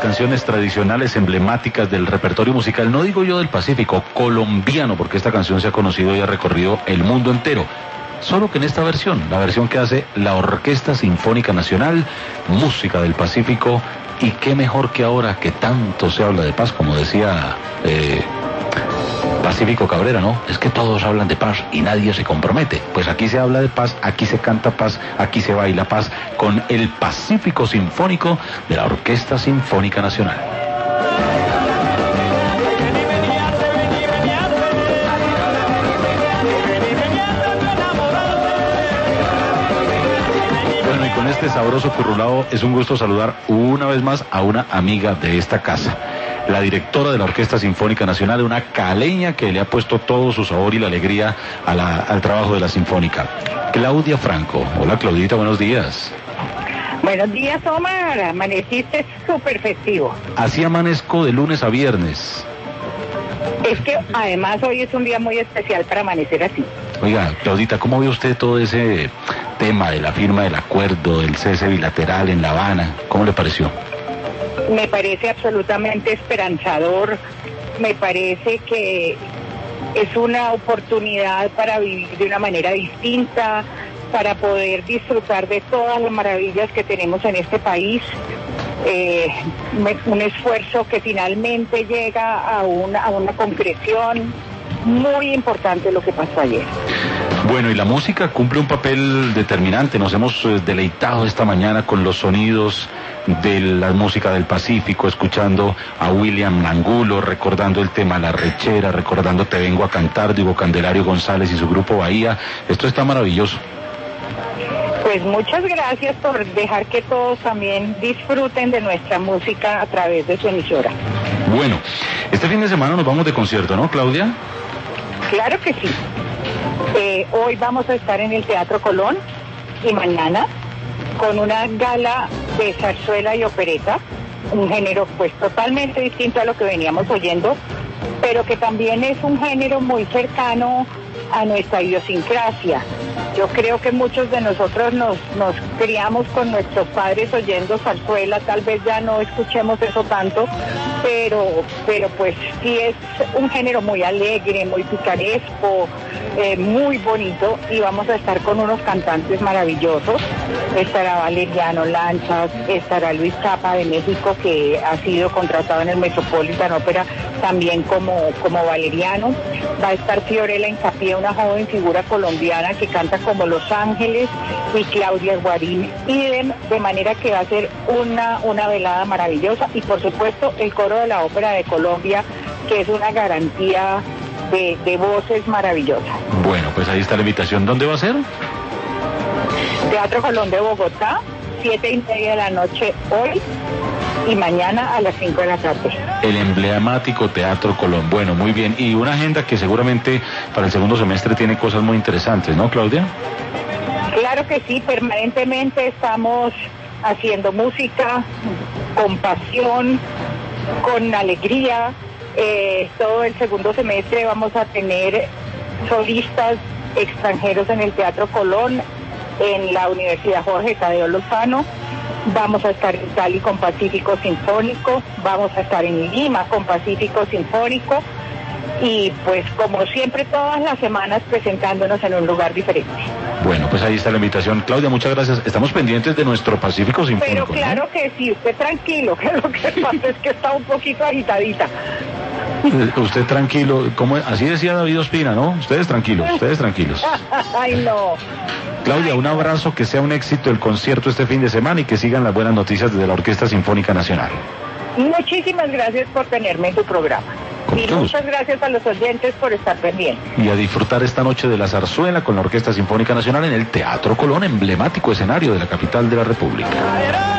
canciones tradicionales emblemáticas del repertorio musical, no digo yo del Pacífico, colombiano, porque esta canción se ha conocido y ha recorrido el mundo entero. Solo que en esta versión, la versión que hace la Orquesta Sinfónica Nacional, música del Pacífico, y qué mejor que ahora que tanto se habla de paz, como decía Pacífico Cabrera, ¿no? Es que todos hablan de paz y nadie se compromete. Pues aquí se habla de paz, aquí se canta paz, aquí se baila paz, con el Pacífico Sinfónico de la Orquesta Sinfónica Nacional. Bueno, y con este sabroso currulao es un gusto saludar una vez más a una amiga de esta casa, la directora de la Orquesta Sinfónica Nacional, una caleña que le ha puesto todo su sabor y la alegría al trabajo de la Sinfónica. Claudia Franco. Hola, Claudita, buenos días. Buenos días, Omar. Amaneciste súper festivo. Así amanezco de lunes a viernes. Es que además hoy es un día muy especial para amanecer así. Oiga, Claudita, ¿cómo ve usted todo ese tema de la firma del acuerdo, del cese bilateral en La Habana? ¿Cómo le pareció? Me parece absolutamente esperanzador, me parece que es una oportunidad para vivir de una manera distinta, para poder disfrutar de todas las maravillas que tenemos en este país. Un esfuerzo que finalmente llega a una concreción. Muy importante lo que pasó ayer. Bueno, y la música cumple un papel determinante. Nos hemos deleitado esta mañana con los sonidos de la música del Pacífico, escuchando a William Angulo, recordando el tema La Rechera, recordando Te Vengo a Cantar de Hugo Candelario González y su grupo Bahía. Esto está maravilloso. Pues muchas gracias por dejar que todos también disfruten de nuestra música a través de su emisora. Bueno, este fin de semana nos vamos de concierto, ¿no, Claudia? Claro que sí. Hoy vamos a estar en el Teatro Colón y mañana con una gala de zarzuela y opereta, un género pues totalmente distinto a lo que veníamos oyendo, pero que también es un género muy cercano a nuestra idiosincrasia. Yo creo que muchos de nosotros nos criamos con nuestros padres oyendo zarzuela, tal vez ya no escuchemos eso tanto, pero pues sí es un género muy alegre, muy picaresco, muy bonito, y vamos a estar con unos cantantes maravillosos. Estará Valeriano Lanchas, estará Luis Capa de México, que ha sido contratado en el Metropolitan Opera también como Valeriano. Va a estar Fiorella Hincapié, una joven figura colombiana que canta como Los Ángeles, y Claudia Guarín idem, de manera que va a ser una velada maravillosa, y por supuesto el coro de la Ópera de Colombia, que es una garantía de voces maravillosas. Bueno, pues ahí está la invitación. ¿Dónde va a ser? Teatro Colón de Bogotá, 7:30 de la noche hoy, y mañana a las 5 de la tarde. El emblemático Teatro Colón. Bueno, muy bien. Y una agenda que seguramente para el segundo semestre tiene cosas muy interesantes, ¿no, Claudia? Claro que sí, permanentemente estamos haciendo música con pasión, con alegría. Todo el segundo semestre vamos a tener solistas extranjeros en el Teatro Colón, en la Universidad Jorge Tadeo Lozano. Vamos a estar en Cali con Pacífico Sinfónico, vamos a estar en Lima con Pacífico Sinfónico, y pues como siempre todas las semanas presentándonos en un lugar diferente. Bueno, pues ahí está la invitación. Claudia, muchas gracias. Estamos pendientes de nuestro Pacífico Sinfónico. Pero claro, ¿no? Que sí, usted tranquilo, que lo que pasa es que está un poquito agitadita. Usted tranquilo, como así decía David Ospina, ¿no? Ustedes tranquilos, ustedes tranquilos. Ay, no. Claudia, un abrazo, que sea un éxito el concierto este fin de semana y que sigan las buenas noticias desde la Orquesta Sinfónica Nacional. Muchísimas gracias por tenerme en tu programa. Y muchas gracias a los oyentes por estar pendientes. Y a disfrutar esta noche de la zarzuela con la Orquesta Sinfónica Nacional en el Teatro Colón, emblemático escenario de la capital de la República.